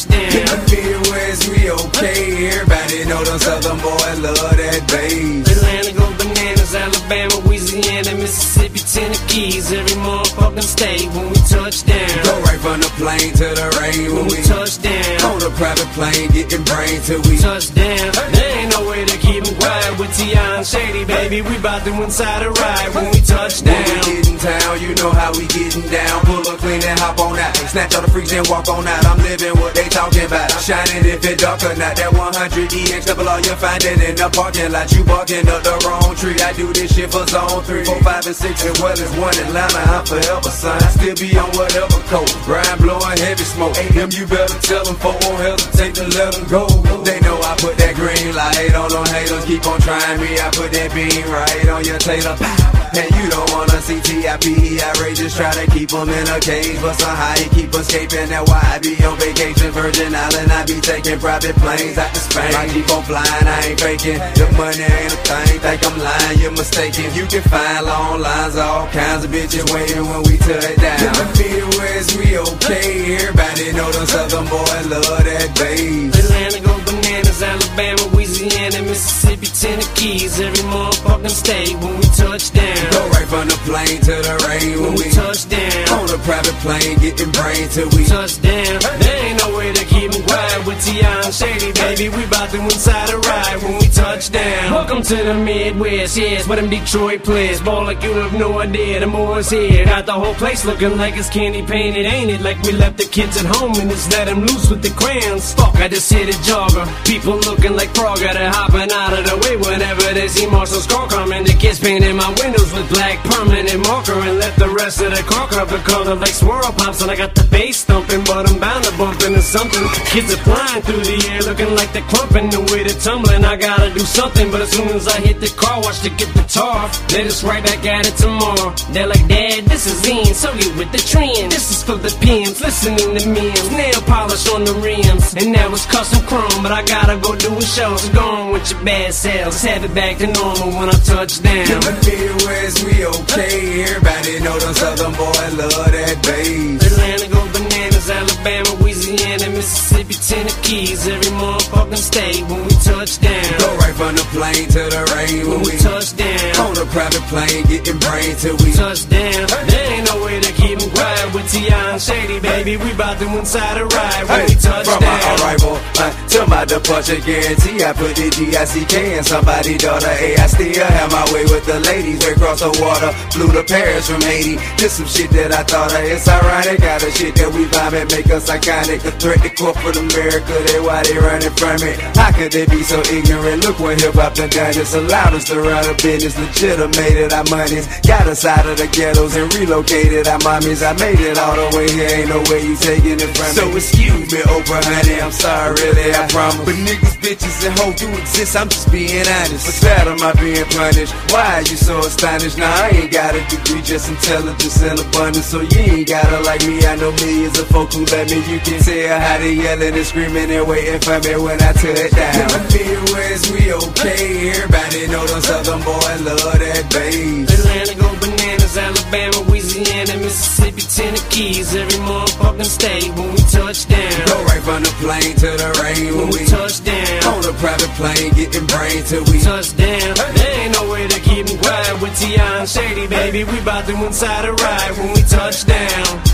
touchdown. In the Midwest, we okay. Everybody know the Southern boys love that bass. Atlanta go bananas, Alabama, Louisiana, Mississippi, Tennessee. Every motherfucking state when we touch down. Go right from the plane to the rain When we touch down. on a private plane, getting brain till we Touch down. There ain't no way to keep them quiet with T.I. and Shady, baby. We bout to inside a ride when we touch When we down. get in town, you know how we getting down. Pull up clean and hop on out. Snatch all the freaks and walk on out. I'm living what they talking about. I'm shining if it dark or not. That 100 EX double all you find it in the parking lot. You barking up the wrong tree. I do this shit for zone 3, 4, 5, and 6 as well as 1 Atlanta. I'm forever son. I still be on whatever coat. Grind blowing heavy smoke. Them you better tell them folk won't hesitate to let them go. They know I put that green light on them haters. Keep on trying me. I put that beam right on your tailor. And you don't wanna see T.I.P. outrageous. Try to keep them in a cage, but somehow he keep escaping. That's why I be on vacation, Virgin Island. I be taking private planes out to Spain. I keep on flying, I ain't faking. The money ain't a thing, think I'm lying, you're mistaken. You can find long lines, all kinds of bitches waiting when we touch down. In the Midwest, we okay. Everybody know the Southern boys love that bass. Atlanta go bananas, Alabama, Louisiana, Mississippi, Tennessee. Every motherfucking state when we touch down. Go right from the plane to the rain When we touch down. on a private plane, getting brain till we Touch down. There ain't no way to keep them quiet with T.I. and Shady, baby. We bout to inside a ride when we touch down. Welcome to the Midwest, yes, where them Detroit players ball like you have no idea. The more's here, got the whole place looking like it's candy painted, ain't it? Like we left the kids at home and just let them loose with the crayons. Fuck, I just hit a jogger. People looking like frog, got it hopping out of the way whenever they see Marshall's car coming. The kids painting my windows with black permanent marker and let the rest of the car cover color like swirl pops. And I got the bass thumping, but I'm bound to bump into something. Kids are flying through the air looking like they're clumping. The way they're tumbling, I gotta do something. But as soon as I hit the car, watch to get the tar. Let us right back at it tomorrow. They're like, Dad, this is in, so you with the trend. This is for the pins, listening to memes. Nail polish on the rims, and that was custom chrome. But I gotta go do a show, so go on with your bad selves. Have it back to normal when I touch down. in the Midwest, we okay. Everybody know the Southern boys love that bass. Atlanta go bananas, Alabama, Louisiana, Mississippi, Tennessee. Every motherfucking state when we touch down. Go right from the plane to the rain When we touch down. on a private plane, getting brain till we Touch down. There ain't no way to keep them quiet with T.I. and Shady, baby. We bout to inside a ride when we touch from down. my arrival to my departure, guarantee I put the G-I-C-K in somebody's daughter. Hey, I still have my way with the ladies. They cross the water, flew to Paris from Haiti. Just some shit that I thought of. It's ironic, all the shit that we vibe and make us iconic. The threat to corporate America, they why they running from it. How could they be so ignorant? Look what hip-hop done done. It's allowed us to run a business, legitimated our monies. Got us out of the ghettos and relocated our mommies. I made it all the way here, ain't no way you taking it from me. So excuse me, Oprah, honey, I'm sorry, really, I promise. But niggas, bitches, and hoes do exist, I'm just being honest. What's that, am I being punished? Why are you so astonished? Nah, I ain't got a degree, just intelligence and abundance. So you ain't gotta like me, I know millions of folk who let me. You can tell how they yelling and screaming and waiting for me when I touch down. In the Midwest, we okay. Everybody know the Southern boys love that bass. Atlanta go bananas, Alabama, Louisiana, Mississippi, Tennessee. Every motherfucking state when we touch down. Go right from the plane to the rain When we touch down. on a private plane, getting brain till we Touch down. There ain't no way to keep them quiet with T.I. and Shady, baby. We bout to inside a ride when we touch down.